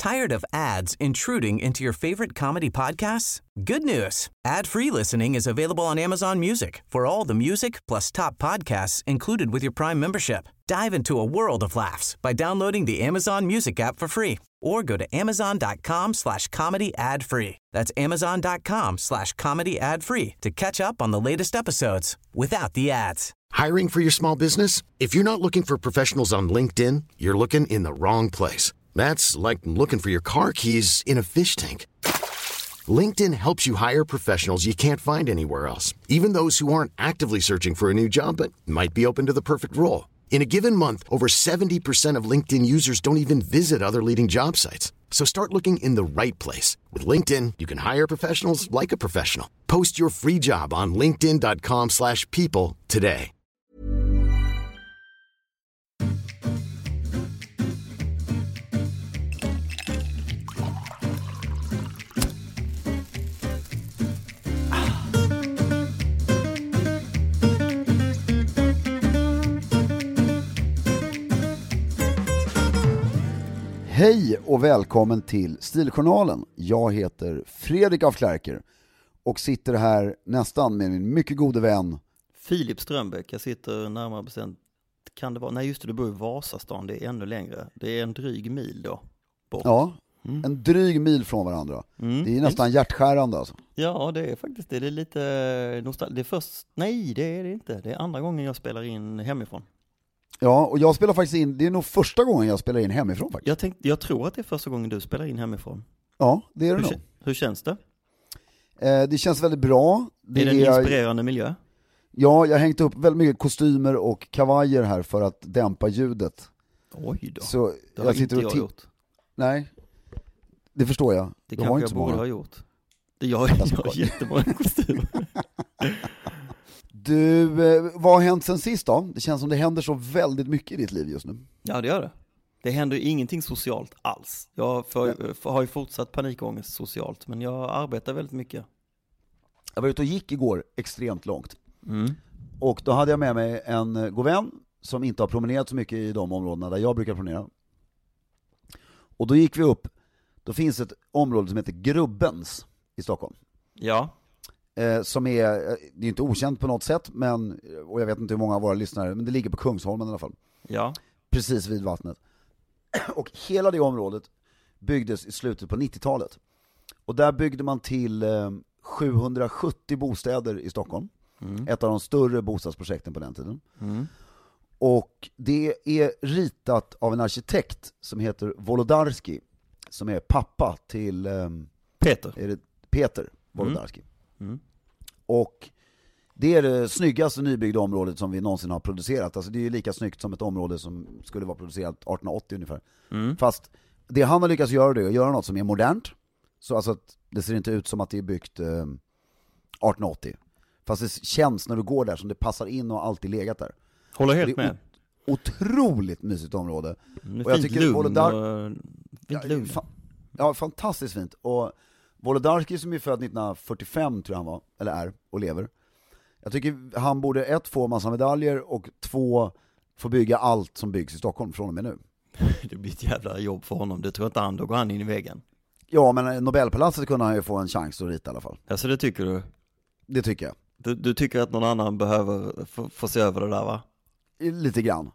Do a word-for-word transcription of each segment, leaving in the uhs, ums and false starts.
Tired of ads intruding into your favorite comedy podcasts? Good news. Ad-free listening is available on Amazon Music for all the music plus top podcasts included with your Prime membership. Dive into a world of laughs by downloading the Amazon Music app for free or go to amazon.com slash comedy ad free. That's amazon.com slash comedy ad free to catch up on the latest episodes without the ads. Hiring for your small business? If you're not looking for professionals on LinkedIn, you're looking in the wrong place. That's like looking for your car keys in a fish tank. LinkedIn helps you hire professionals you can't find anywhere else, even those who aren't actively searching for a new job but might be open to the perfect role. In a given month, over seventy percent of LinkedIn users don't even visit other leading job sites. So start looking in the right place. With LinkedIn, you can hire professionals like a professional. Post your free job on linkedin.com slash people today. Hej och välkommen till Stiljournalen. Jag heter Fredrik af Klerker och sitter här nästan med min mycket gode vän Filip Strömbäck. Jag sitter närmare bestämt, kan det vara, nej just det, du bor i Vasastan, det är ännu längre. Det är en dryg mil då bort. Ja, mm. en dryg mil från varandra. Mm. Det är nästan hjärtskärande alltså. Ja, det är faktiskt det. Det är lite nostal- det är först, nej det är det inte. Det är andra gången jag spelar in hemifrån. Ja, och jag spelar faktiskt in, det är nog första gången jag spelar in hemifrån faktiskt. Jag, tänkte, jag tror att det är första gången du spelar in hemifrån. Ja, det är det hur, nog. Hur känns det? Eh, det känns väldigt bra. Det är det en inspirerande miljö? Ja, jag har hängt upp väldigt mycket kostymer och kavajer här för att dämpa ljudet. Oj då, så det har jag sitter inte och jag ti- gjort. Nej, det förstår jag. Det De kanske har inte jag så borde många. ha gjort. Det jag, jag har jättemånga kostymer. Du, vad har hänt sen sist då? Det känns som det händer så väldigt mycket i ditt liv just nu. Ja, det gör det. Det händer ju ingenting socialt alls. Jag för, för, har ju fortsatt panikångest socialt, men jag arbetar väldigt mycket. Jag var ute och gick igår extremt långt. Mm. Och då hade jag med mig en god vän som inte har promenerat så mycket i de områdena där jag brukar promenera. Och då gick vi upp, då finns ett område som heter Grubbens i Stockholm. Ja. Eh, som är, det är inte okänt på något sätt, men, och jag vet inte hur många av våra lyssnare, men det ligger på Kungsholmen i alla fall. Ja. Precis vid vattnet. Och hela det området byggdes i slutet på nittiotalet. Och där byggde man till eh, sjuhundrasjuttio bostäder i Stockholm. Mm. Ett av de större bostadsprojekten på den tiden. Mm. Och det är ritat av en arkitekt som heter Wolodarski, som är pappa till eh, Peter. Är det Peter Wolodarski. Mm. Mm. Och det är det snyggaste nybyggda området som vi någonsin har producerat. Alltså det är ju lika snyggt som ett område som skulle vara producerat arton åttio ungefär. Mm. Fast det han har lyckats göra det är att göra något som är modernt. Så alltså att det ser inte ut som att det är byggt eh, arton åttio. Fast det känns när du går där som det passar in och alltid legat där. Håller helt det är med. O- otroligt mysigt område. Mm, och jag fint tycker lugn Volodar... och fint lugn. Ja, fa- ja, fantastiskt fint. Och Wolodarski som är född nittonhundrafyrtiofem tror jag han var, eller är, och lever. Jag tycker han borde ett få massa medaljer och två få bygga allt som byggs i Stockholm från och med nu. Det blir ett jävla jobb för honom. Det tror jag inte han, då går han in i väggen. Ja, men Nobelpalatset kunde han ju få en chans att rita i alla fall. Alltså det tycker du? Det tycker jag. Du, du tycker att någon annan behöver få, få se över det där, va? Lite grann.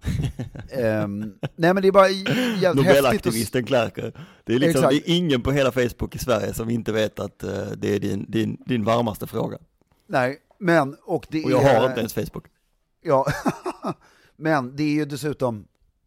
um, nej men det är bara jävligt häftigt. Nobelaktivisten Klerker. Det är liksom, Exakt. det är ingen på hela Facebook i Sverige som inte vet att uh, det är din, din, din varmaste fråga. Nej, men och det och jag är... har inte ens Facebook. Ja, men det är ju dessutom,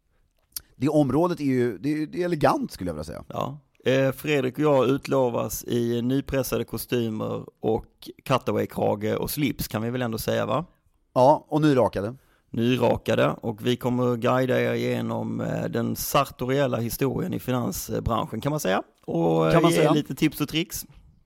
det området är ju, det är, det är elegant skulle jag vilja säga. Ja. Eh, Fredrik och jag utlovas i nypressade kostymer och cutaway-krage och slips, kan vi väl ändå säga, va? Ja, och nyrakade. Nyrakade, och vi kommer guida er igenom eh, den sartoriella historien i finansbranschen, kan man säga. Och kan man ge säga. lite tips och tricks.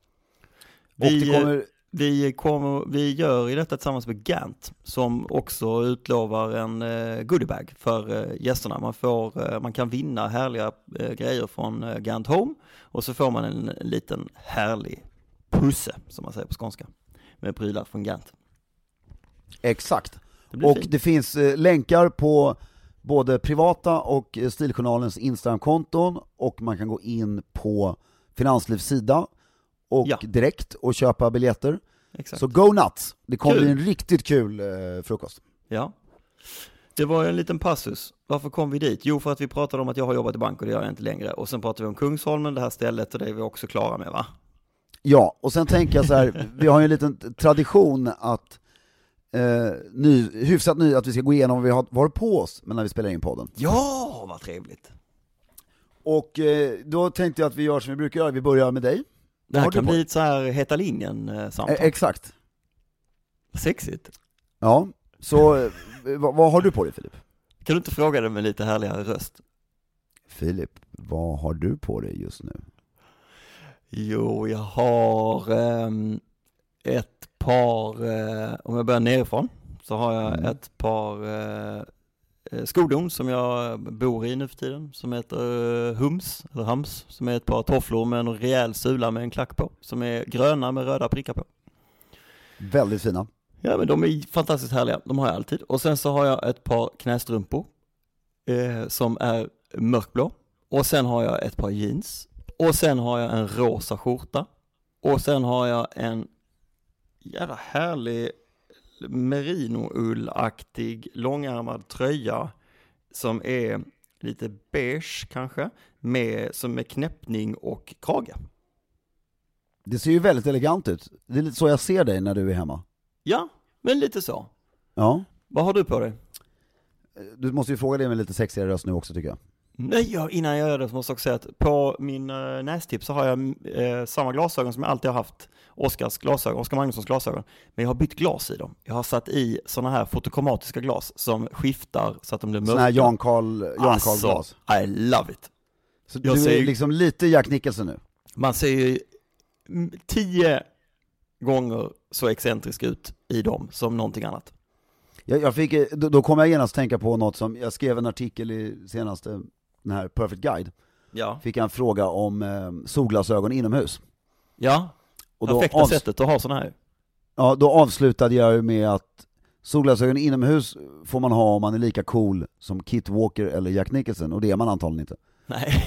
Vi, Vi, och det kommer... vi, kommer, vi gör i detta tillsammans med Gant, som också utlovar en eh, goodiebag för eh, gästerna. Man, får, eh, man kan vinna härliga eh, grejer från eh, Gant Home, och så får man en, en liten härlig pusse, som man säger på skånska, med prylar från Gant. Exakt. Det blir och fint. det finns eh, länkar på både privata och Stiljournalens Instagram-konton, och man kan gå in på Finanslivs sida och Ja. direkt och köpa biljetter. Exakt. Så go nuts! Det kommer Kul. bli en riktigt kul eh, frukost. Ja. Det var en liten passus. Varför kom vi dit? Jo, för att vi pratade om att jag har jobbat i bank och det gör jag inte längre. Och sen pratade vi om Kungsholmen, det här stället, och det är vi också klara med, va? Ja, och sen tänker jag så här, vi har ju en liten tradition att eh, ny, hyfsat ny, att vi ska gå igenom vad vi har varit på oss men när vi spelar in podden. Ja, vad trevligt. Och eh, då tänkte jag att vi gör som vi brukar göra, vi börjar med dig. Det här Har du kan på- bli ett så här heta linjen-samtal. Eh, exakt. Sexigt. Ja, så eh, vad, vad har du på dig, Filip? Kan du inte fråga det med lite härligare röst? Filip, vad har du på dig just nu? Jo, jag har ehm, ett par, eh, om jag börjar nerifrån, så har jag Mm. ett par eh, skodon som jag bor i nu för tiden, som heter eh, Hums, eller Hams, som är ett par tofflor med en rejäl sula med en klack på, som är gröna med röda prickar på. Väldigt fina. Ja, men de är fantastiskt härliga, de har jag alltid. Och sen så har jag ett par knästrumpor eh, som är mörkblå, och sen har jag ett par jeans, och sen har jag en rosa skjorta, och sen har jag en jävla härlig merino-ullaktig långärmad tröja som är lite beige kanske, med, som är knäppning och krage. Det ser ju väldigt elegant ut. Det är lite så jag ser dig när du är hemma. Ja, men lite så. Ja. Vad har du på dig? Du måste ju fråga det med lite sexigare röst nu också, tycker jag. Nej, jag, innan jag gör det så måste jag också säga att på min uh, nästips så har jag uh, samma glasögon som jag alltid har haft, Oskars glasögon, Oskar Magnussons glasögon, men jag har bytt glas i dem. Jag har satt i såna här fotokromatiska glas som skiftar så att de blir mörka. Sån här Jan Carl, Jan Carl glas. Alltså, I love it. Så jag du ser är ju- liksom lite Jack Nicholson nu. Man ser ju mm, tio gånger så excentrisk ut i dem som någonting annat. Jag, jag fick, då, då kom jag genast tänka på något som, jag skrev en artikel i senaste, den här Perfect Guide. Ja, Fick jag en fråga om eh, solglasögon inomhus. ja. Och då, Perfekta avs- sättet att ha såna här. ja, då avslutade jag ju med att solglasögon inomhus får man ha om man är lika cool som Kit Walker eller Jack Nicholson, och det är man antagligen inte. Nej,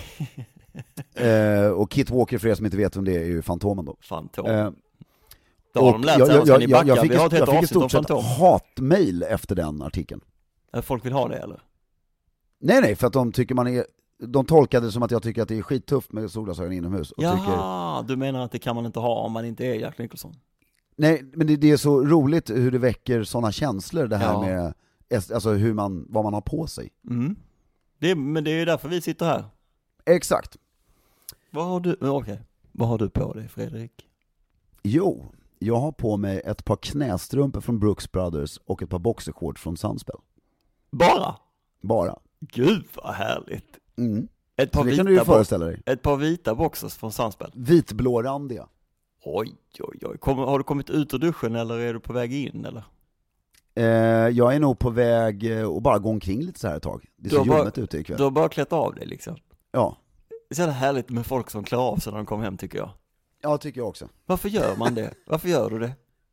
Eh, och Kit Walker, för er som inte vet vem det är, är ju Fantomen då. Fantom. Eh, Då har de lärt sig, ska ni backa? fick, Vi har ett helt jag fick i avsnitt om stort sett Fantom. hatmail efter den artikeln. Att folk vill ha det eller? Nej nej, för att de tycker man är, de tolkade det som att jag tycker att det är skittufft med solglasögon inomhus och tycker, Jaha, du menar att det kan man inte ha om man inte är Jack Nicholson? nej men det, det är så roligt hur det väcker sådana känslor, det här Ja. med alltså hur man, vad man har på sig. Mm. Det, men det är ju därför vi sitter här. Exakt. Vad har du, men okej, vad har du på dig, Fredrik? Jo, jag har på mig ett par knästrumpor från Brooks Brothers och ett par boxershorts från Sunspell. Bara? Bara. Gud vad härligt. Mm. Ett Så par, det kan du ju vita, bo- föreställa dig. ett par vita boxers från Sunspell. Vitblårandiga. Oj, oj, oj. Kom, har du kommit ut ur duschen eller är du på väg in eller? Eh, jag är nog på väg eh, att bara gå omkring lite så här ett tag. Det är Du så har bara- ljummet ute ikväll. Du har bara klätt av dig liksom. Ja. Det är så jävla härligt med folk som klär av sig när de kommer hem, tycker jag. Ja, tycker jag också. Varför gör man det? Varför gör du det?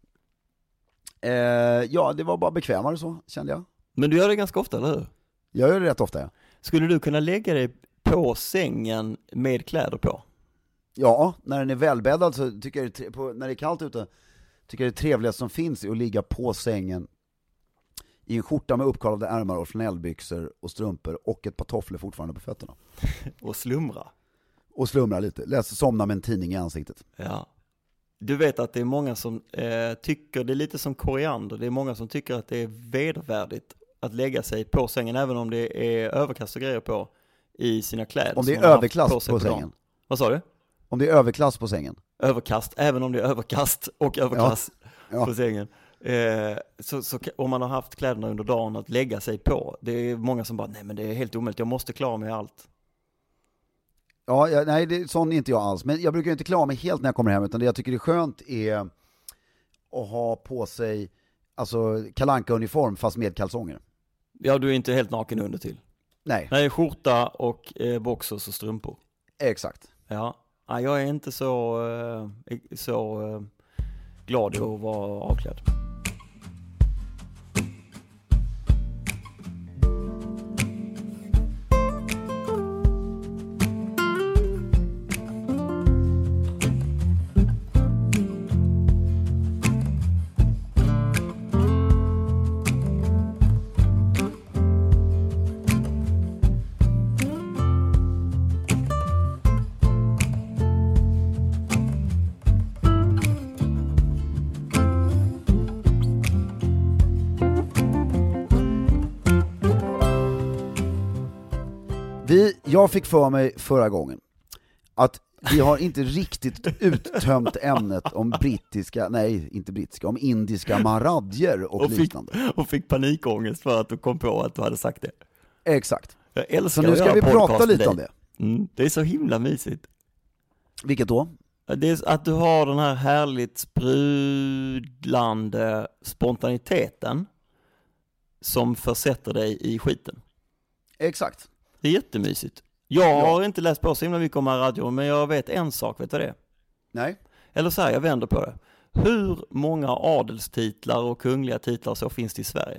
Eh, ja, det var bara bekvämare så, kände jag. Men du gör det ganska ofta, eller hur? Jag gör det rätt ofta, ja. Skulle du kunna lägga dig på sängen med kläder på? Ja, när den är välbäddad så tycker jag det, är tre- på, när det är kallt ute, tycker jag det trevligaste som finns är att ligga på sängen i en skjorta med uppkavlade ärmar och flanellbyxor och strumpor och ett par tofflor fortfarande på fötterna. Och slumra? Och slumra lite, läsa, somna med en tidning i ansiktet. Ja. Du vet att det är många som eh, tycker, det är lite som koriander, det är många som tycker att det är vedervärdigt att lägga sig på sängen även om det är överkast och grejer på i sina kläder. Om det som är man har haft överklass på, sig dagen. sängen. Vad sa du? Om det är överklass på sängen. Överkast, även om det är överkast och överklass Ja. på sängen. Eh, så, så om man har haft kläderna under dagen att lägga sig på, det är många som bara, nej men det är helt omöjligt, jag måste klara mig allt. Ja, jag, nej, det, sån är inte jag alls. Men jag brukar inte klara mig helt när jag kommer hem, utan det jag tycker är skönt är att ha på sig alltså Kalle Anka-uniform fast med kalsonger. Ja, du är inte helt naken under till. Nej, Nej, skjorta och eh, boxers och strumpor. exakt. Ja, nej, jag är inte så, eh, så eh, glad i att vara avklädd. jag fick för mig förra gången att vi har inte riktigt uttömt ämnet om brittiska, nej inte brittiska, om indiska maradjer och, och liknande. Fick, och fick panikångest för att du kom på att du hade sagt det. Exakt. Jag älskar så nu ska vi prata lite dig. om det. Mm, det är så himla mysigt. Vilket då? Det är att du har den här härligt sprudlande spontaniteten som försätter dig i skiten. Exakt. Det är jättemysigt. Jag har ja. inte läst på så himla mycket om radio, men jag vet en sak, vet du det? Nej. Eller så här, jag vänder på det. Hur många adelstitlar och kungliga titlar så finns det i Sverige?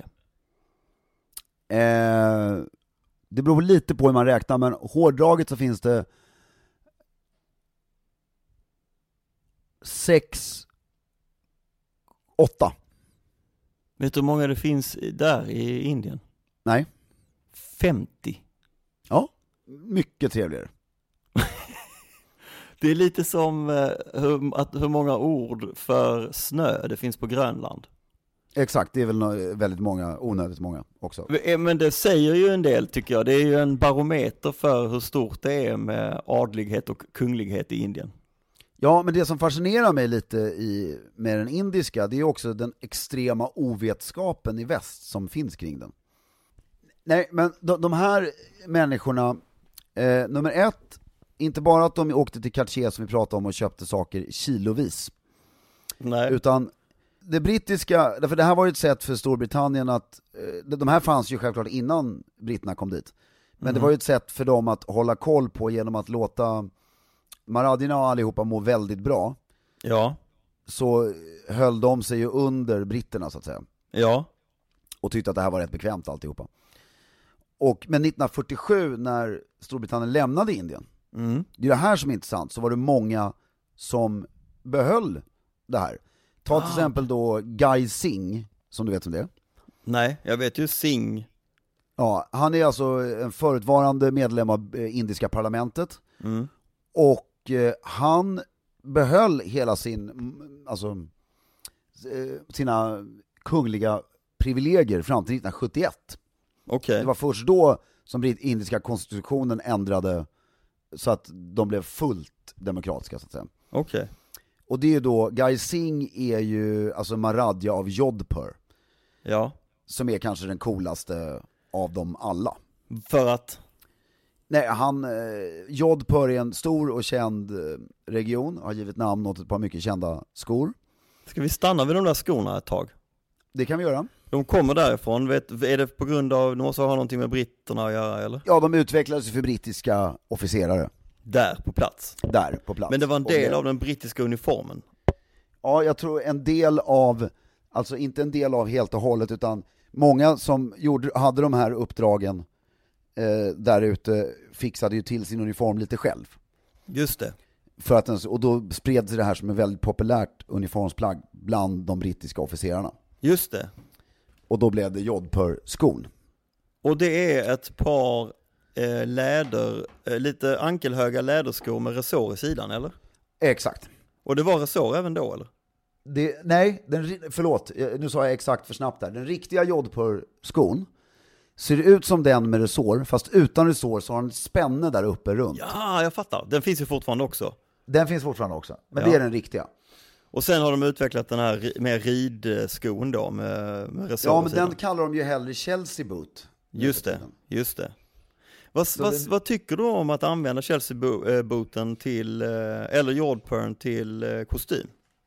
Eh, det beror lite på hur man räknar, men hårdraget så finns det sex, åtta. Vet du hur många det finns där i Indien? Nej. femtio. Ja, mycket trevligare. Det är lite som eh, hur, att, hur många ord för snö det finns på Grönland. Exakt, det är väl no- väldigt många, onödigt många också. Men det säger ju en del, tycker jag. Det är ju en barometer för hur stort det är med adlighet och kunglighet i Indien. Ja, men det som fascinerar mig lite i, med den indiska, det är också den extrema ovetskapen i väst som finns kring den. Nej, men de, de här människorna, eh, nummer ett, inte bara att de åkte till Cartier som vi pratade om och köpte saker kilovis. Nej. Utan det brittiska, därför det här var ju ett sätt för Storbritannien att, eh, de här fanns ju självklart innan britterna kom dit. Men mm. det var ju ett sätt för dem att hålla koll på genom att låta maradierna och allihopa må väldigt bra. Ja. Så höll de sig ju under britterna så att säga. Ja. Och tyckte att det här var rätt bekvämt alltihopa. Och, men nittonhundrafyrtiosju när Storbritannien lämnade Indien, mm. det är det här som är intressant, så var det många som behöll det här. Ta till ah. exempel då Guy Singh, som du vet om det är. Nej, jag vet ju Singh. Ja, han är alltså en förutvarande medlem av indiska parlamentet. Mm. Och eh, han behöll hela sin, alltså eh, sina kungliga privilegier fram till nittonhundrasjuttioett. Okay. Det var först då som indiska konstitutionen ändrade så att de blev fullt demokratiska så att säga. Okej. Okay. Och det är då, Guy Singh är ju alltså Maradja av Jodhpur. Ja. Som är kanske den coolaste av dem alla. För att? Nej, han, eh, Jodhpur är en stor och känd eh, region, har givit namn åt ett par mycket kända skor. Ska vi stanna vid de där skorna ett tag? Det kan vi göra. De kommer därifrån, vet, är det på grund av, de måste ha någonting med britterna att göra eller? Ja, de utvecklades för brittiska officerare. Där på plats? Där på plats. Men det var en del det... av den brittiska uniformen? Ja, jag tror en del av, alltså inte en del av helt och hållet, utan många som gjorde, hade de här uppdragen eh, där ute fixade ju till sin uniform lite själv. Just det. För att den, och då spred sig det här som en väldigt populärt uniformsplagg bland de brittiska officerarna. Just det. Och då blev det Jodhpur-skon. Och det är ett par eh, läder, eh, lite ankelhöga läderskor med resår i sidan, eller? Exakt. Och det var resår även då, eller? Det, nej, den, förlåt, nu sa jag exakt för snabbt där. Den riktiga Jodhpur-skon ser ut som den med resår, fast utan resår så har den spänne där uppe runt. Ja, jag fattar. Den finns ju fortfarande också. Den finns fortfarande också, men ja. Det är den riktiga. Och sen har de utvecklat den här med ridskon då, med, med resår. Ja, men den kallar de ju hellre Chelsea boot. Just det, just det. Vad, vad, den... vad tycker du om att använda Chelsea booten till, eller Jodhpur till kostym?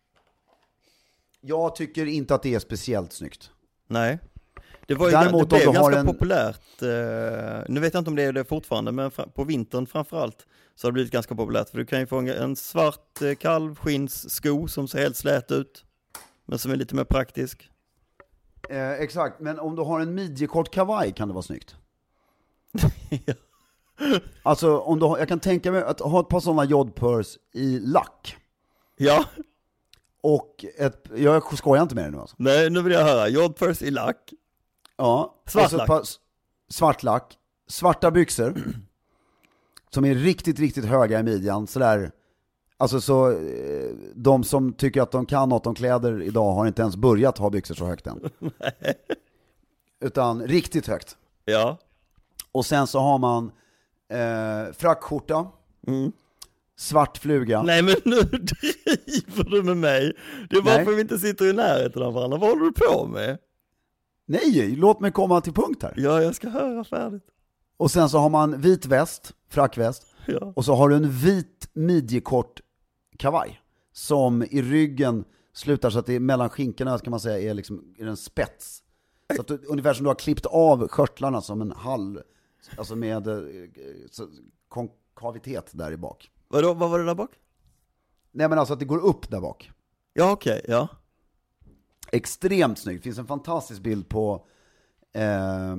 Jag tycker inte att det är speciellt snyggt. Nej. Det var ju Däremot, det blev ganska en... populärt. Eh, nu vet jag inte om det är det fortfarande, men på vintern framförallt så har det blivit ganska populärt. För du kan ju få en svart eh, kalvskinnssko som ser helt slät ut, men som är lite mer praktisk. Eh, exakt, men om du har en midjekort kavaj kan det vara snyggt. Ja. Alltså, om du har, jag kan tänka mig att ha ett par sådana Jodhpurs i lack. Ja. Och ett, jag skojar inte med det nu alltså. Nej, nu vill jag höra. Jodhpurs i lack. Ja. Svart alltså lack. par, svart lack. Svarta byxor. Som är riktigt, riktigt höga i midjan. Sådär. Alltså så, de som tycker att de kan något om kläder idag har inte ens börjat ha byxor så högt än. Utan riktigt högt. Ja. Och sen så har man eh, frackskjorta, Mm. svart fluga. Nej men nu driver du med mig. Det är varför Nej. vi inte sitter i närheten av varandra. Vad håller du på med? Nej, låt mig komma till punkt här. Ja, jag ska höra färdigt. Och sen så har man vit väst, frackväst. Ja. Och så har du en vit midjekort kavaj som i ryggen slutar så att det är mellan skinkorna, kan man säga, är liksom är en spets. Så att du, ungefär som du har klippt av skörtlarna som en hall, alltså med eh, så, konkavitet där i bak. Vadå, vad var det där bak? Nej men alltså att det går upp där bak. Ja, okej, okay, ja. Extremt snyggt. Det finns en fantastisk bild på eh, eh,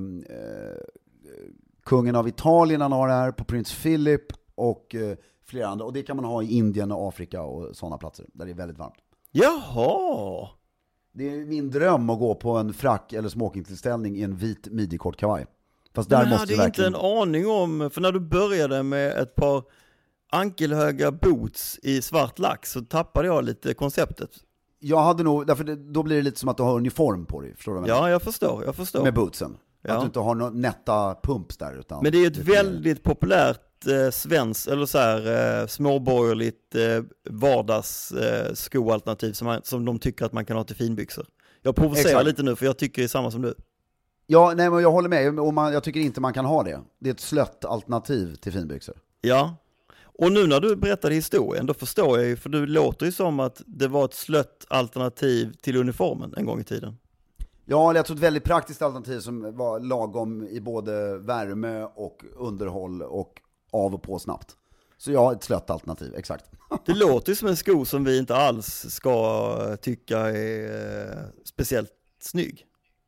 kungen av Italien, han har det här, på prins Philip och eh, flera andra. Och det kan man ha i Indien och Afrika och sådana platser där det är väldigt varmt. Jaha! Det är min dröm att gå på en frack eller smokingtillställning i en vit midjekort kavaj. Fast där Men jag måste hade verkligen... inte en aning om, för när du började med ett par ankelhöga boots i svart lack så tappade jag lite konceptet. Jag hade nog, därför det, då blir det lite som att du har uniform på dig, förstår du vad jag menar? Ja, jag förstår, jag förstår. Med bootsen. Ja. Att du inte har några nätta pumps där. Utan Men det är ett lite väldigt mer populärt eh, svenskt, eller så här eh, småborgerligt eh, vardagsskoalternativ eh, som, man, som de tycker att man kan ha till finbyxor. Jag provocerar Exakt. lite nu för jag tycker det är samma som du. Ja, nej men jag håller med. Och man, jag tycker inte man kan ha det. Det är ett slött alternativ till finbyxor. Ja, och nu när du berättade historien, då förstår jag ju, för du låter ju som att det var ett slött alternativ till uniformen en gång i tiden. Ja, jag tror ett väldigt praktiskt alternativ som var lagom i både värme och underhåll och av och på snabbt. Så ja, ett slött alternativ, exakt. Det låter ju som en sko som vi inte alls ska tycka är speciellt snygg.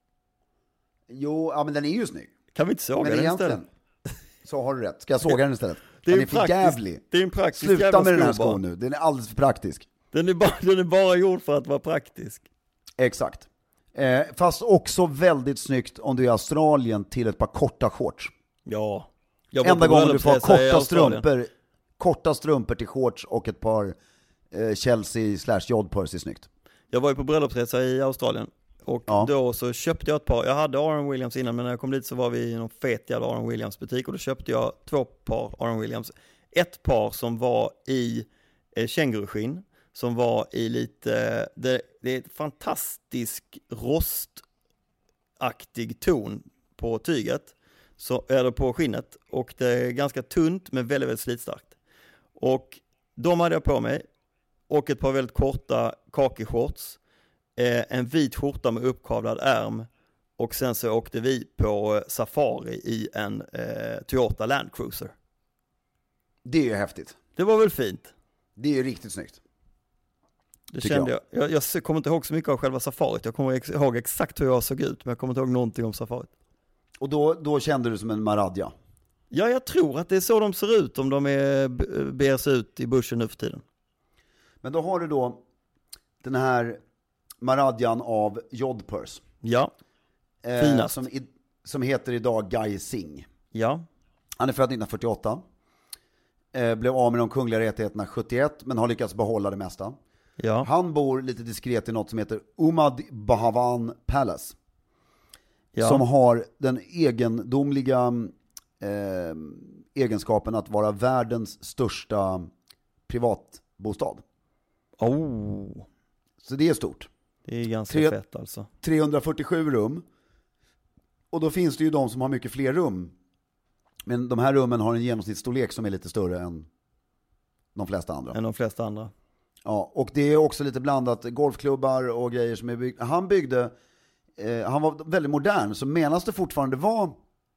Jo, ja men den är ju snygg. Kan vi inte såga Men den egentligen, istället? så har du rätt. Ska jag såga den istället? Det är Den en är för praktisk- jävlig. Det är en praktisk Sluta jävla med den här sko bara. skon nu, den är alldeles för praktisk. Den är, bara, den är bara gjord för att vara praktisk. Exakt. Eh, fast också väldigt snyggt om du är i Australien till ett par korta shorts. Ja. Jag var Enda på gången du får ha bröllopsresa i korta Australien. strumpor, korta strumpor till shorts och ett par eh, Chelsea slash Jodpurs är snyggt. Jag var ju på bröllopsresa i Australien. Och Ja. då så köpte jag ett par. Jag hade Aron Williams innan, men när jag kom dit så var vi i någon fet jävla Aron Williams butik. Och då köpte jag två par Aron Williams. Ett par som var i eh, känguruskinn. Som var i lite, det, det är ett fantastisk rostaktig ton på tyget. Så, eller på skinnet. Och det är ganska tunt men väldigt, väldigt slitstarkt. Och de hade jag på mig. Och ett par väldigt korta khaki-shorts. Eh, en vit skjorta med uppkavlad ärm. Och sen så åkte vi på safari i en eh, Toyota Land Cruiser. Det är ju häftigt. Det var väl fint? Det är ju riktigt snyggt. Det Tycker kände jag. Jag, jag kommer inte ihåg så mycket av själva safarit. Jag kommer ex- ihåg exakt hur jag såg ut, men jag kommer inte ihåg någonting om safarit. Och då, då kände du som en maradja. Ja, jag tror att det är så de ser ut om de är, beger sig ut i bushen nu för tiden. Men då har du då den här maradjan av Jodpurs. Ja, Eh, finast. som, i, som heter idag Guy Singh. ja, Han är född nittonhundrafyrtioåtta. Eh, blev av med de kungliga rättigheterna sjuttioett, men har lyckats behålla det mesta. ja. Han bor lite diskret i något som heter Umad Bahawan Palace. ja. Som har den egendomliga eh, egenskapen att vara världens största privatbostad. Oh, Så det är stort. det är ganska Tre- fett alltså. trehundrafyrtiosju rum. Och då finns det ju de som har mycket fler rum. Men de här rummen har en genomsnittsstorlek som är lite större än de flesta andra. Än de flesta andra. Ja, och det är också lite blandat golfklubbar och grejer som är byggda. Han byggde, eh, han var väldigt modern, så medan det fortfarande var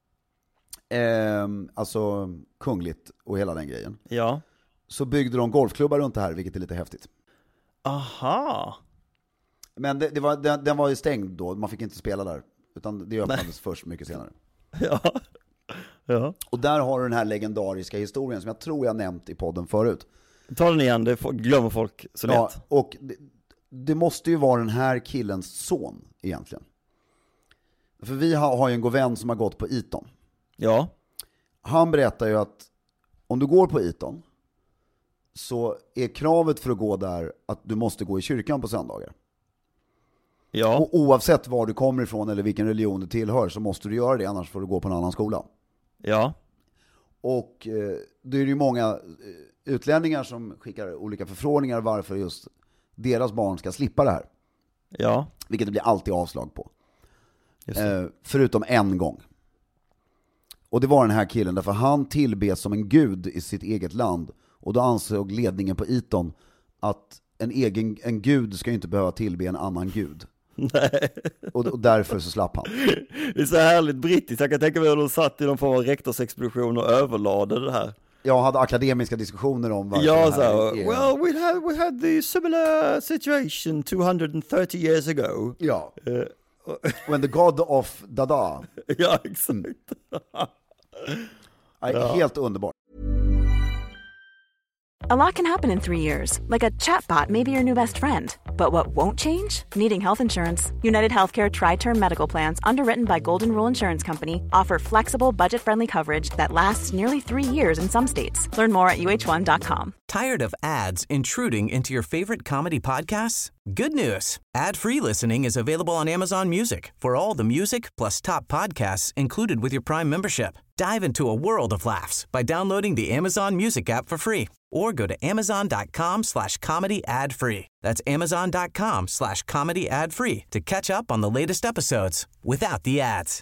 eh, alltså kungligt och hela den grejen, Ja. så byggde de golfklubbar runt det här, vilket är lite häftigt. Aha. Men det, det var, den, den var ju stängd då, man fick inte spela där, utan det öppnades Nej. först mycket senare. Ja. Ja. Och där har du den här legendariska historien som jag tror jag nämnt i podden förut. Ta den igen, det glömmer folk så lätt. Ja, och det, det måste ju vara den här killens son egentligen. För vi har, har ju en god vän som har gått på Eton. Ja. Han berättar ju att om du går på Eton så är kravet för att gå där att du måste gå i kyrkan på söndagar. Ja. Och oavsett var du kommer ifrån eller vilken religion du tillhör så måste du göra det, annars får du gå på en annan skola. Ja. Och eh, det är ju många eh, utlänningar som skickar olika förfrågningar varför just deras barn ska slippa det här. Ja. Vilket det blir alltid avslag på. Eh, förutom en gång. Och det var den här killen, därför han tillbes som en gud i sitt eget land. Och då ansåg ledningen på Eton att en egen en gud ska ju inte behöva tillbe en annan gud. Nej. Och, och därför så slapp han. Det är så härligt brittiskt. Jag kan tänka mig att de satt i någon form av rektorsexpedition och överlade det här. Jag hade akademiska diskussioner om varför ja, det här så, är... well, we had, we had the similar situation two hundred thirty years ago. Ja. Uh, When the god of Dada. Ja, exakt. Mm. Ja. Helt underbart. A lot can happen in three years, like a chatbot may be your new best friend. But what won't change? Needing health insurance. United Healthcare Tri-Term Medical Plans, underwritten by Golden Rule Insurance Company, offer flexible, budget-friendly coverage that lasts nearly three years in some states. Learn more at U H one dot com. Tired of ads intruding into your favorite comedy podcasts? Good news. Ad-free listening is available on Amazon Music for all the music plus top podcasts included with your Prime membership. Dive into a world of laughs by downloading the Amazon Music app for free or go to amazon.com slash comedy ad free. That's amazon.com slash comedy ad free to catch up on the latest episodes without the ads.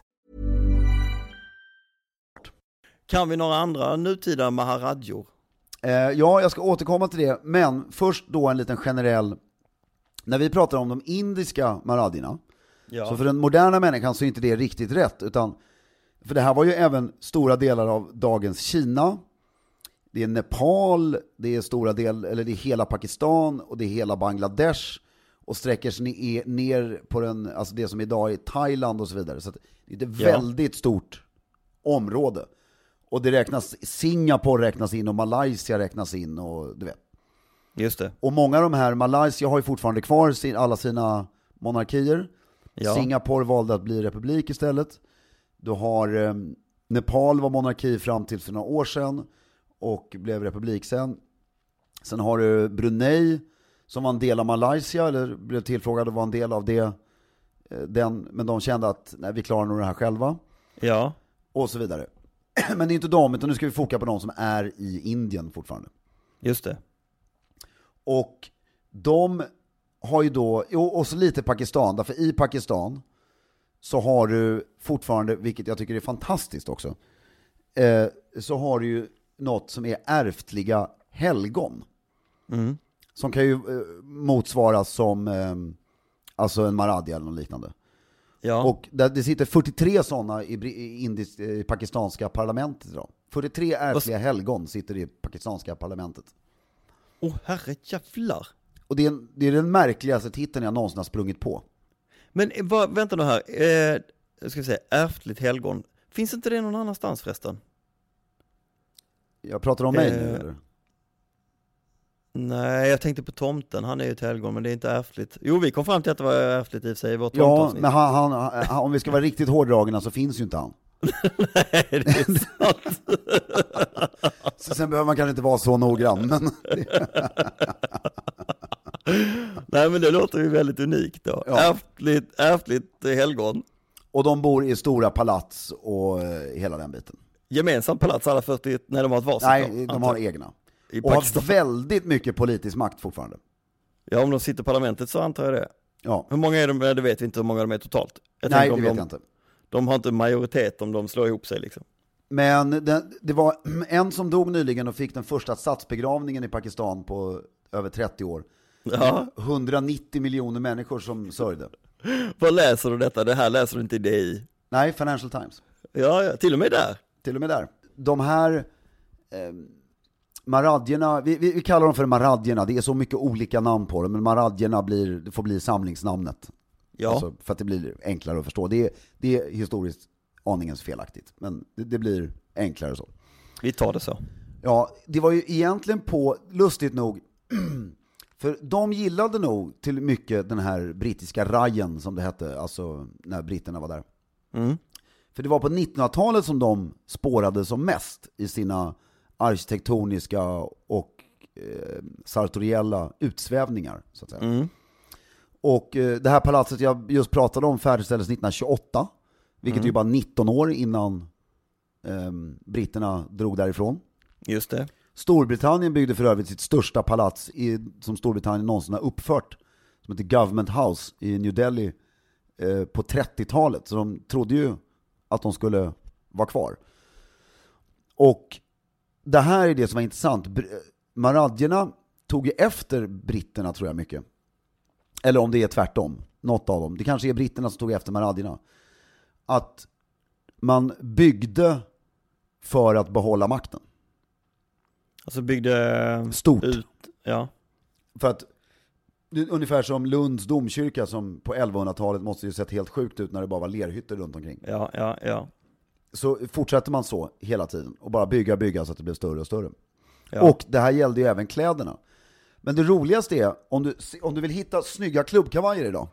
Kan vi några andra nutida maharadjor? Eh, ja, jag ska återkomma till det. Men först då en liten generell... När vi pratar om de indiska maradjerna, ja. Så för den moderna människan så är inte det riktigt rätt. Utan, för det här var ju även stora delar av dagens Kina. Det är Nepal, det är stora del, eller det är hela Pakistan och det är hela Bangladesh. Och sträcker sig ner på den, alltså det som idag är Thailand och så vidare. Så det är ett väldigt ja. stort område. Och det räknas, Singapore räknas in och Malaysia räknas in och du vet. Just det. Och många av de här, Malaysia har ju fortfarande kvar sin, alla sina monarkier. Ja. Singapore valde att bli republik istället. Du har eh, Nepal var monarki fram till för några år sedan och blev republik sen. Sen har du Brunei som var en del av Malaysia, eller blev tillfrågad och var en del av det. Eh, den, men de kände att nej, vi klarar nog det här själva. Ja. Och så vidare. Men det är inte de, utan nu ska vi foka på de som är i Indien fortfarande. Just det. Och de har ju då, och så lite Pakistan, därför i Pakistan så har du fortfarande, vilket jag tycker är fantastiskt också, eh, så har du ju något som är ärftliga helgon. Mm. Som kan ju eh, motsvaras som eh, alltså en maradja eller något liknande. Ja. Och där, det sitter fyrtiotre sådana i, i, indis, i pakistanska parlamentet idag. fyrtiotre ärftliga helgon sitter i pakistanska parlamentet. Åh, oh, herrejävlar. Och det är, det är den märkligaste titeln jag någonsin har sprungit på. Men va, vänta nu här. Eh, jag ska säga, ärftligt helgon. Finns inte det någon annanstans förresten? Jag pratar om mig eh, nu, eller? Nej, jag tänkte på tomten. Han är ju ett helgon, men det är inte ärftligt. Jo, vi kom fram till att det var ärftligt i sig. Vårt ja, men han, han, han, om vi ska vara riktigt hårdragna så finns ju inte han. Nej, det är sant. Så sen behöver man kanske inte vara så noggrann. Men... Nej, men det låter ju väldigt unikt då. Ja. Ärftligt, ärftligt helgon. Och de bor i stora palats och hela den biten. Gemensamt palats alla fyrtio, när de har ett varsitt. Nej, de har egna. I och har väldigt mycket politisk makt fortfarande. Ja, om de sitter i parlamentet så antar jag det. Ja. Hur många är de? Det vet vi inte hur många de är totalt. Jag Nej, det vet de, jag inte. De har inte majoritet om de slår ihop sig liksom. Men det, det var en som dog nyligen och fick den första statsbegravningen i Pakistan på över trettio år. Ja. hundranittio miljoner människor som sörjde. Vad läser du detta? Det här läser du inte det i? Nej, Financial Times. Ja, ja, till och med där. Till och med där. De här eh, maradjerna, vi, vi, vi kallar dem för maradjerna. Det är så mycket olika namn på dem, men maradjerna blir, det får bli samlingsnamnet. Ja. Alltså, för att det blir enklare att förstå. Det är, det är historiskt aningens felaktigt, men det, det blir enklare så. Vi tar det så. Ja, det var ju egentligen på, lustigt nog, för de gillade nog till mycket den här brittiska rajen som det hette, alltså när britterna var där. Mm. För det var på nittonhundratalet som de spårade som mest i sina arkitektoniska och eh, sartoriella utsvävningar, så att säga. Mm. Och eh, det här palatset jag just pratade om färdigställdes nittonhundratjugoåtta, vilket mm. är ju bara nitton år innan eh, britterna drog därifrån. Just det. Storbritannien byggde för övrigt sitt största palats i, som Storbritannien någonsin har uppfört, som heter Government House i New Delhi eh, på trettiotalet. Så de trodde ju att de skulle vara kvar. Och det här är det som var intressant. Maradjerna tog ju efter britterna, tror jag, mycket. Eller om det är tvärtom, något av dem. Det kanske är britterna som tog efter maradjerna. Att man byggde för att behålla makten. Alltså byggde stort. Ut, ja. För att ungefär som Lunds domkyrka som på elvahundratalet måste ju sett helt sjukt ut när det bara var lerhytter runt omkring. Ja, ja, ja. Så fortsätter man så hela tiden och bara bygga, bygga så att det blir större och större. Ja. Och det här gällde ju även kläderna. Men det roligaste är, om du, om du vill hitta snygga klubbkavajer idag,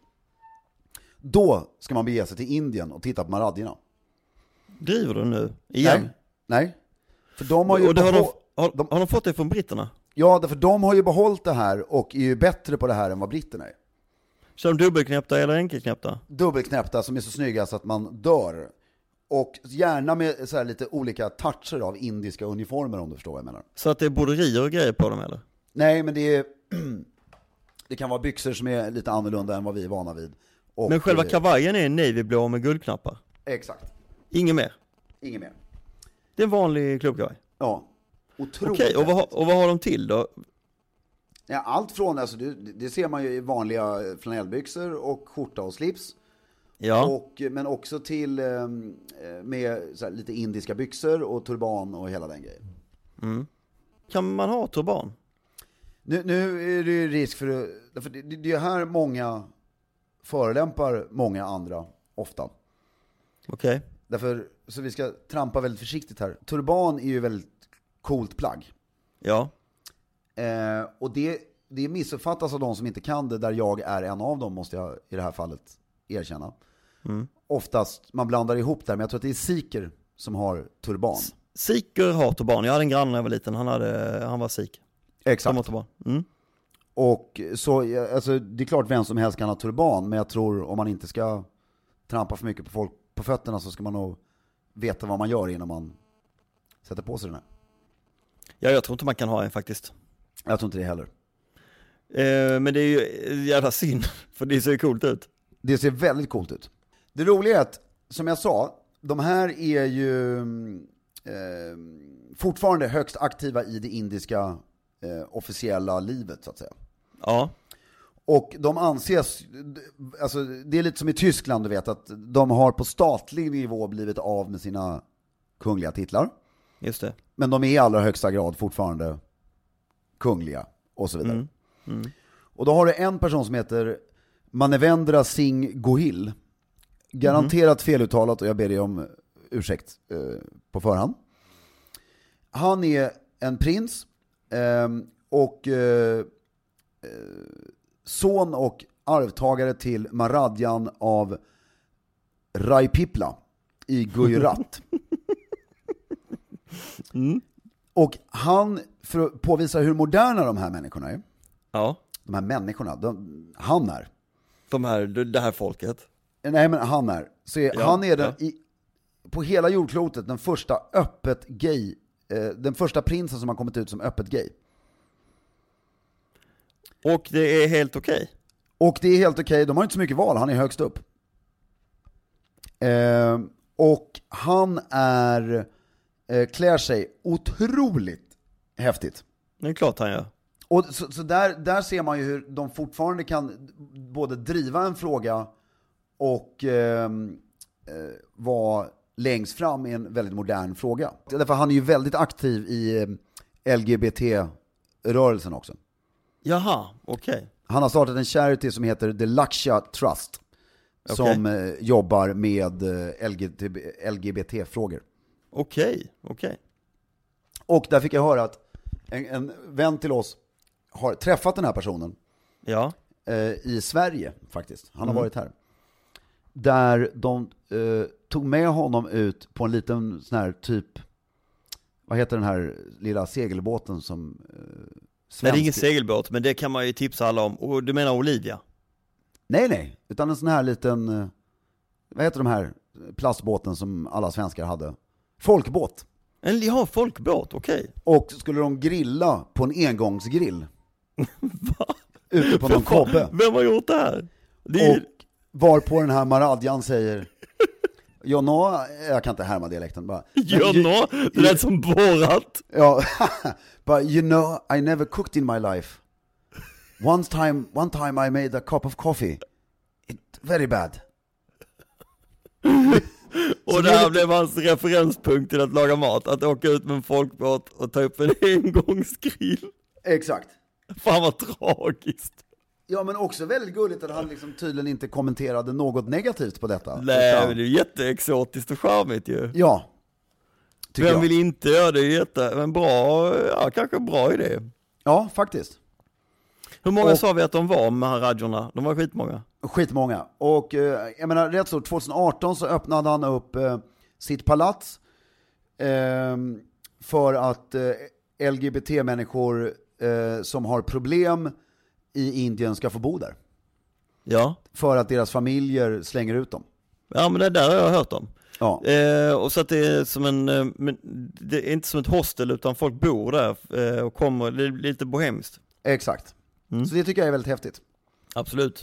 då ska man bege sig till Indien och titta på maradjerna. Driver du nu? Igen? Nej, nej. För de har ju och det har, behåll... de, har, de... har de fått det från britterna? Ja, för de har ju behållit det här och är ju bättre på det här än vad britterna är. Så de dubbelknäppta eller enkelknäppta? Dubbelknäppta som är så snygga så att man dör. Och gärna med så här lite olika toucher av indiska uniformer, om du förstår vad jag menar. Så att det är broderier och grejer på dem, eller? Nej, men det är det kan vara byxor som är lite annorlunda än vad vi är vana vid. Och, men själva kavajen är navyblå med guldknappar? Exakt. Inget mer? Inget mer. Det är en vanlig klubbkavaj? Ja. Otroligt. Okej, och, vad, och vad har de till då? Ja, allt från, alltså, det, det ser man ju i vanliga flanellbyxor och skjorta och slips. Ja. Och, men också till eh, med så här, lite indiska byxor och turban och hela den grejen. Mm. Kan man ha turban? Nu, nu är det ju risk för, för det, det är här många förolämpar många andra ofta. Okej. Okay. Därför, så vi ska trampa väldigt försiktigt här. Turban är ju väldigt coolt plagg. Ja. Eh, och det, det missuppfattas av de som inte kan det, där jag är en av dem, måste jag i det här fallet erkänna. Mm. Oftast, man blandar ihop där, men jag tror att det är sikher som har turban. S- Sikher har turban. Jag hade en granne när jag var liten, han, hade, han var sik. Exakt. Mm. Och så, alltså, det är klart vem som helst kan ha turban, men jag tror om man inte ska trampa för mycket på folk på fötterna, så ska man nog veta vad man gör innan man sätter på sig den här. Ja, jag tror inte man kan ha en faktiskt. Jag tror inte det heller. Eh, men det är ju jävla synd, för det ser ju coolt ut. Det ser väldigt coolt ut. Det roliga är att, som jag sa, de här är ju eh, fortfarande högst aktiva i det indiska eh, officiella livet, så att säga. Ja. Och de anses, alltså det är lite som i Tyskland, du vet, att de har på statlig nivå blivit av med sina kungliga titlar. Just det. Men de är i allra högsta grad fortfarande kungliga och så vidare. Mm. Mm. Och då har du en person som heter Manavendra Singh Gohil. Garanterat mm. feluttalat, och jag ber dig om ursäkt eh, på förhand. Han är en prins eh, och eh, son och arvtagare till Maradjan av Raipipla i Gujarat. mm. Och han, för att påvisa hur moderna de här människorna är. Ja. De här människorna, de, han är. De här, det här folket. Nej, men han är. Så är, ja, han är den, ja. i, på hela jordklotet den första öppet gay, eh, den första prinsen som har kommit ut som öppet gay. Och det är helt okej. Okay. Och det är helt okej, okay. De har inte så mycket val, han är högst upp. Eh, och han är eh, klär sig otroligt häftigt. Det är klart han gör. Och så, så där, där ser man ju hur de fortfarande kan både driva en fråga och eh, eh, vara längst fram i en väldigt modern fråga. Därför han är ju väldigt aktiv i eh, L G B T-rörelsen också. Jaha, okej. Okay. Han har startat en charity som heter The Lakshya Trust. Okay. Som eh, jobbar med eh, L G B T-frågor. Okej, okay, okej. Okay. Och där fick jag höra att en, en vän till oss har träffat den här personen. Ja. Eh, i Sverige faktiskt. Han har mm. varit här. Där de eh, tog med honom ut på en liten sån här typ, vad heter den här lilla segelbåten som eh, svensk... Nej, det är ingen segelbåt, men det kan man ju tipsa alla om. Och du menar Olivia? Nej, nej. Utan en sån här liten, eh, vad heter de här plastbåten som alla svenskar hade? Folkbåt. En, ja, folkbåt, okej. Okay. Och skulle de grilla på en engångsgrill. Va? Ute på någon kobbe. Vem har gjort det här? Det är... Och var på den här Maradjan säger, you know, jag kan inte härma dialekten bara. You know, det lät som Borat. Ja, but you know, I never cooked in my life. One time, one time I made a cup of coffee. It very bad. Och det här blev hans referenspunkt till att laga mat. Att åka ut med en folkbåt och ta upp en engångsgrill. Exakt. Fan vad tragiskt. Ja, men också väldigt gulligt att han liksom tydligen inte kommenterade något negativt på detta. Nej, Utan... men det är jätteexotiskt och charmigt ju. Ja. Vem jag. vill inte göra det? Jätte... Men bra, ja, kanske bra idé. Ja, faktiskt. Hur många och... sa vi att de var med radjorna? De var skitmånga. Skitmånga. Och eh, jag menar, rätt så, tjugoarton så öppnade han upp eh, sitt palats eh, för att eh, L G B T-människor eh, som har problem i Indien ska få bo där. Ja. För att deras familjer slänger ut dem. Ja, men det där har jag hört om. Ja. Eh, och så att det är som en, eh, men det är inte som ett hostel utan folk bor där eh, och kommer, det är lite bohemiskt. Exakt. Mm. Så det tycker jag är väldigt häftigt. Absolut.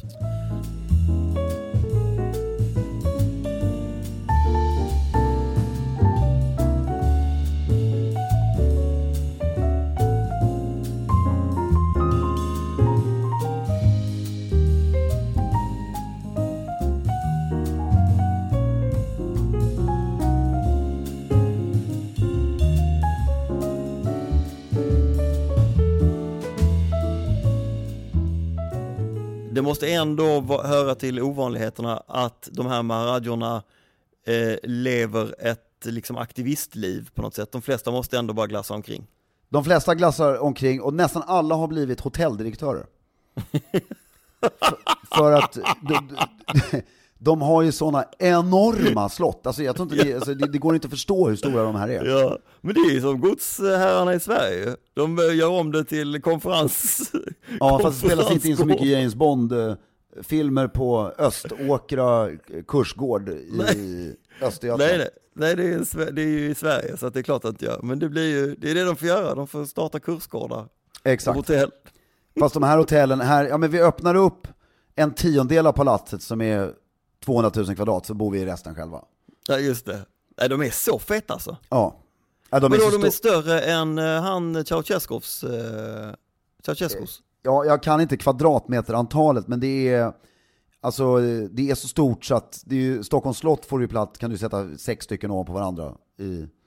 Det måste ändå höra till ovanligheterna att de här maharajorna eh, lever ett liksom aktivistliv på något sätt. De flesta måste ändå bara glassa omkring. De flesta glassar omkring och nästan alla har blivit hotelldirektörer. för, för att de, de, de har ju såna enorma slott. Alltså jag tror inte det, alltså det, det går inte att förstå hur stora de här är. Ja, men det är ju som godsherrarna i Sverige. De gör om det till konferens. Ja, fast det spelas inte in så mycket James Bond-filmer på Öståkra kursgård i nej. Östergötland. Nej, nej. Nej, det är, det är ju i Sverige så att det är klart att inte gör. Men det blir ju, det är det de får göra. De får starta kursgårdar. Exakt. Hotell. Fast de här hotellen här, ja men vi öppnar upp en tiondel av palatset som är tvåhundratusen kvadrat, så bor vi i resten själva. Ja, just det. Nej, de är så fett alltså. Ja. Ja, de men är då så de är stor... större än uh, han Ceausescus. Uh, Ceausescus. Ja, jag kan inte kvadratmeterantalet, men det är alltså det är så stort så att det är ju, Stockholms slott får ju plats, kan du sätta sex stycken ovanpå varandra i. Uh...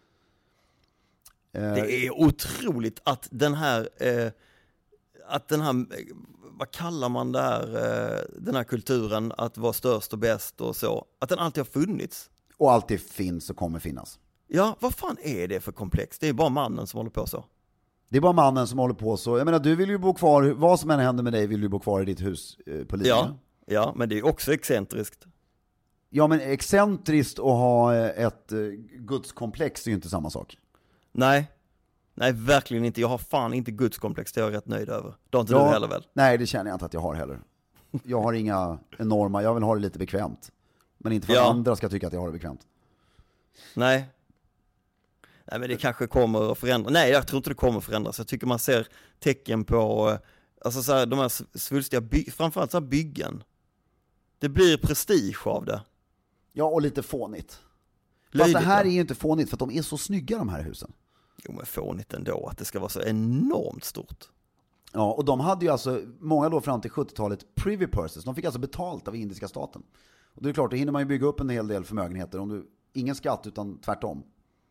Det är otroligt att den här uh, att den här, vad kallar man det här, den här kulturen att vara störst och bäst och så, att den alltid har funnits. Och alltid finns och kommer finnas. Ja, vad fan är det för komplex? Det är bara mannen som håller på så. Det är bara mannen som håller på så. Jag menar, du vill ju bo kvar, vad som än händer med dig vill du bo kvar i ditt hus eh, på Lidingö. Ja, ja, men det är också excentriskt. Ja, men excentriskt att ha ett eh, gudskomplex är ju inte samma sak. Nej. Nej, verkligen inte. Jag har fan inte gudskomplex, det är jag rätt nöjd över. Det har inte ja, du heller väl? Nej, det känner jag inte att jag har heller. Jag har inga enorma, jag vill ha det lite bekvämt. Men inte för ja. att andra ska tycka att jag har det bekvämt. Nej. Nej, men det kanske kommer att förändras. Nej, jag tror inte det kommer att förändras. Jag tycker man ser tecken på, alltså så här, de här svulstiga, by- framförallt så här byggen. Det blir prestige av det. Ja, och lite fånigt. Löjligt, fast det här ja. är ju inte fånigt för att de är så snygga, de här husen. Jo, men fånigt ändå att det ska vara så enormt stort. Ja, och de hade ju alltså, många då fram till sjuttiotalet, privy purses. De fick alltså betalt av indiska staten. Och det är klart, då hinner man ju bygga upp en hel del förmögenheter. Om du, ingen skatt utan tvärtom.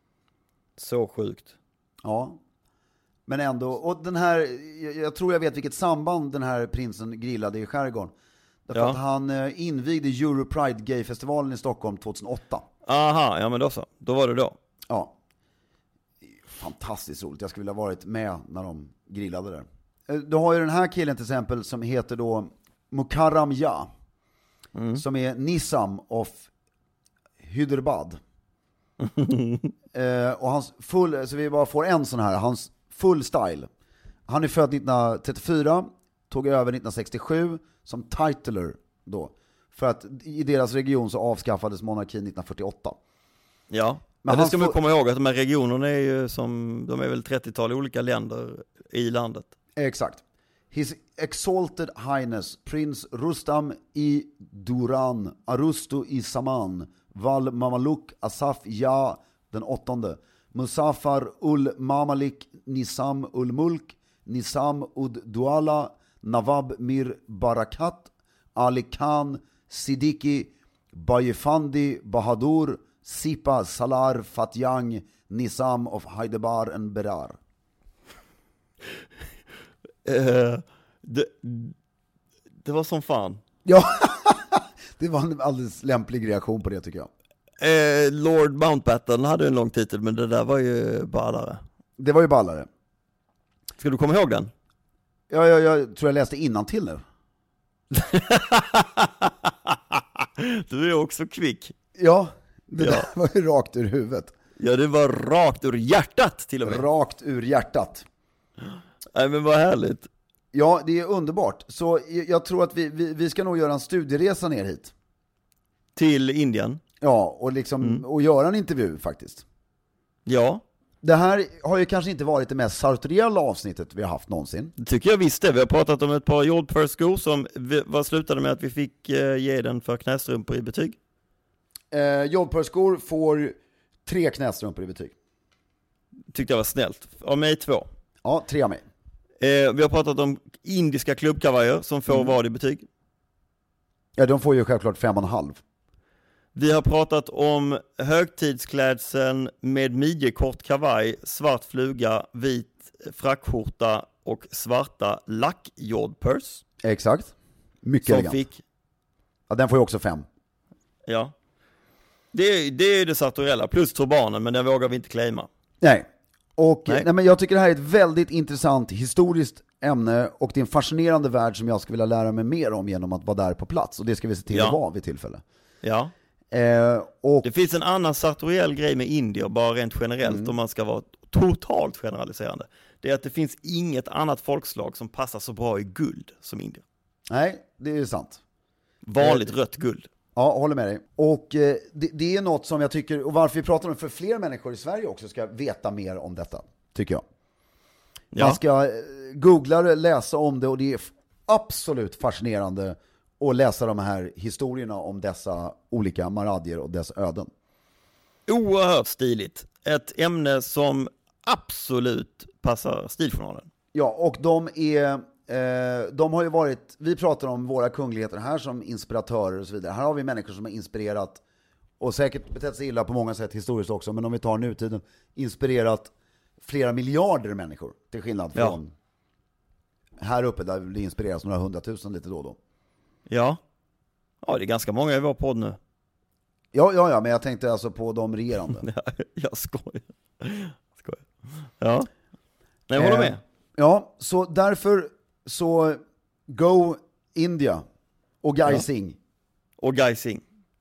Så sjukt. Ja. Men ändå, och den här, jag, jag tror jag vet vilket samband den här prinsen grillade i skärgården. Därför ja. att han eh, invigde Europride Gay-festivalen i Stockholm tjugohundraåtta. Aha, ja men då så. Då var det då. Ja. Fantastiskt roligt. Jag skulle vilja varit med när de grillade där. Du har ju den här killen till exempel som heter då Mukarram Ja. Mm. Som är Nizam of Hyderabad. eh, och hans full, så vi bara får en sån här, hans full style. Han är född nittonhundratrettiofyra, tog över nittonhundrasextiosju som titler då. För att i deras region så avskaffades monarkin nittonhundrafyrtioåtta. Ja. Men ja, det ska man får... komma ihåg att de här regionerna är ju som, de är väl trettiotal olika länder i landet. Exakt. His Exalted Highness Prince Rustam i Duran Arustu i Saman Val Mamaluk Asaf Ja den åttonde Muzaffar ul Mamalik Nizam ul Mulk Nizam ud Duala Nawab Mir Barakat Ali Khan Siddiqui Bayefandi Bahadur Sipa Salar Fatyang Nizam of Hyderabad and Berar. Uh, det, det var som fan. Ja, det var en alldeles lämplig reaktion på det tycker jag. Uh, Lord Mountbatten hade en lång titel, men det där var ju ballare. Det var ju ballare. Ska du komma ihåg den? Ja, ja, jag tror jag läste innantill nu. Du är också kvick. Ja, det ja. där var ju rakt ur huvudet. Ja, det var rakt ur hjärtat till och med. Rakt ur hjärtat. Nej, men vad härligt. Ja, det är underbart. Så jag tror att vi, vi, vi ska nog göra en studieresa ner hit. Till Indien? Ja, och, liksom, mm. och göra en intervju faktiskt. Ja. Det här har ju kanske inte varit det mest sartoriella avsnittet vi har haft någonsin. Det tycker jag visst det. Vi har pratat om ett par jordpörskor som var slutade med att vi fick eh, ge den för knästrumpor i betyg. Eh, jordpörskor får tre knästrumpor i betyg. Tyckte jag var snällt. Av mig två. Ja, tre av mig. Eh, vi har pratat om indiska klubbkavajer som får mm. vad i betyg? Ja, de får ju självklart fem och en halv. Vi har pratat om högtidsklädseln med midjekort kavaj, svart fluga, vit frackskjorta och svarta lackjordpörs. Exakt. Mycket som elegant. Fick... Ja, den får ju också fem. Ja. Det är det, är det sartoriella, plus turbanen, men den vågar vi inte claima. Nej. Och nej. Nej, men jag tycker det här är ett väldigt intressant historiskt ämne och det är en fascinerande värld som jag skulle vilja lära mig mer om genom att vara där på plats. Och det ska vi se till ja. att vara vid tillfälle. Ja. Eh, och... Det finns en annan sartoriell grej med indier, bara rent generellt, mm. om man ska vara totalt generaliserande. Det är att det finns inget annat folkslag som passar så bra i guld som indier. Nej, det är sant. Vanligt eh, rött guld. Ja, håller med dig. Och eh, det, det är något som jag tycker, och varför vi pratar om för fler människor i Sverige också ska veta mer om detta, tycker jag. Ja. Man ska eh, googla det, läsa om det och det är absolut fascinerande att läsa de här historierna om dessa olika maradjer och dess öden. Oerhört stiligt. Ett ämne som absolut passar Stiljournalen. Ja, och de är eh, de har ju varit, vi pratar om våra kungligheter här som inspiratörer och så vidare. Här har vi människor som har inspirerat och säkert betett sig illa på många sätt historiskt också, men om vi tar nutiden, inspirerat flera miljarder människor till skillnad från ja. här uppe där det inspireras några hundratusen lite då och då. Ja. Ja, det är ganska många i vår podd nu. Ja, ja, ja, men jag tänkte alltså på de regerande. jag skojar. skojar. Ja. Nej, jag håller med. Eh, ja, så därför så go India och Gaising. Ja. Och Gaising.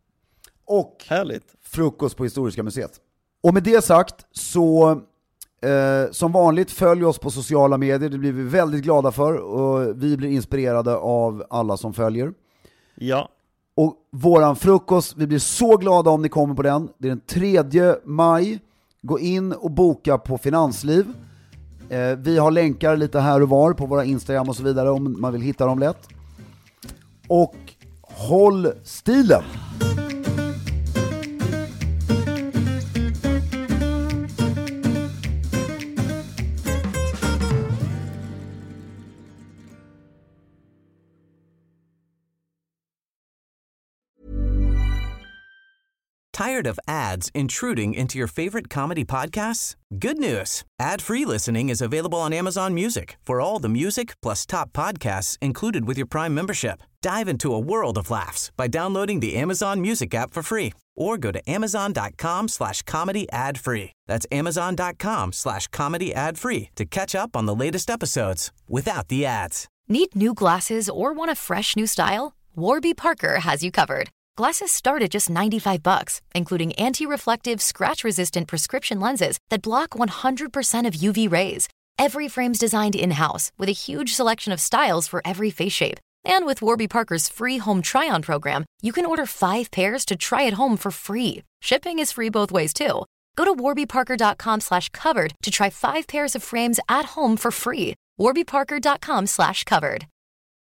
Och härligt. Frukost på Historiska museet. Och med det sagt så eh, som vanligt följ oss på sociala medier. Det blir vi väldigt glada för och vi blir inspirerade av alla som följer. Ja. Och våran frukost, vi blir så glada om ni kommer på den. Det är den tredje maj. Gå in och boka på Finansliv. Eh, vi har länkar lite här och var på våra Instagram och så vidare om man vill hitta dem lätt. Och håll stilen! Tired of ads intruding into your favorite comedy podcasts? Good news. Ad-free listening is available on Amazon Music for all the music plus top podcasts included with your Prime membership. Dive into a world of laughs by downloading the Amazon Music app for free or go to amazon.com slash comedy ad free. That's amazon.com slash comedy ad free to catch up on the latest episodes without the ads. Need new glasses or want a fresh new style? Warby Parker has you covered. Glasses start at just ninety-five bucks, including anti-reflective, scratch-resistant prescription lenses that block one hundred percent of U V rays. Every frame's designed in-house with a huge selection of styles for every face shape. And with Warby Parker's free home try-on program, you can order five pairs to try at home for free. Shipping is free both ways, too. Go to warbyparker.com slash covered to try five pairs of frames at home for free. warbyparker.com slash covered.